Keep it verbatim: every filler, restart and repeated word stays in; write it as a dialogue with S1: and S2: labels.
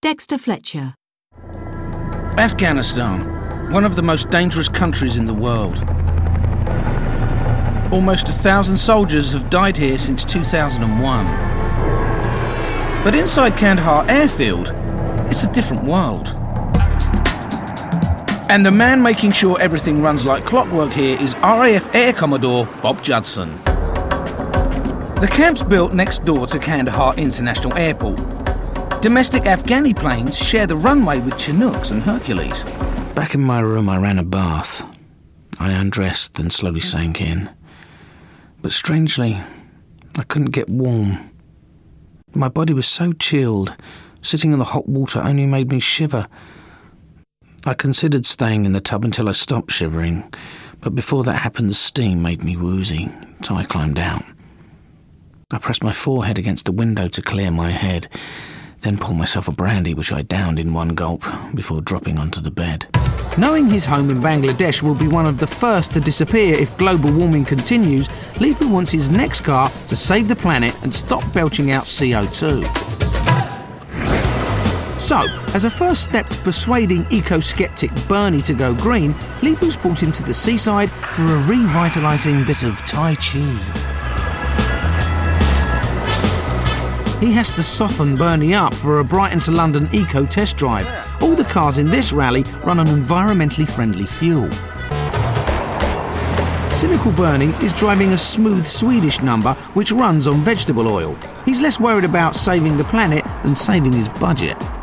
S1: Dexter Fletcher.
S2: Afghanistan, one of the most dangerous countries in the world. Almost a thousand soldiers have died here since two thousand one. But inside Kandahar airfield, it's a different world. And the man making sure everything runs like clockwork here is R A F Air Commodore Bob Judson. The camp's built next door to Kandahar International Airport. Domestic Afghani planes share the runway with Chinooks and Hercules. Back in my room, I ran a bath. I undressed, then slowly sank in. But strangely, I couldn't get warm. My body was so chilled, sitting in the hot water only made me shiver. I considered staying in the tub until I stopped shivering, but before that happened the steam made me woozy, so I climbed out. I pressed my forehead against the window to clear my head, then poured myself a brandy which I downed in one gulp before dropping onto the bed. Knowing his home in Bangladesh will be one of the first to disappear if global warming continues, Leepu wants his next car to save the planet and stop belching out C O two. So, as a first step to persuading eco-skeptic Bernie to go green, Leepu's brought him to the seaside for a revitalising bit of Tai Chi. He has to soften Bernie up for a Brighton to London eco test drive. All the cars in this rally run on environmentally friendly fuel. Cynical Bernie is driving a smooth Swedish number which runs on vegetable oil. He's less worried about saving the planet than saving his budget.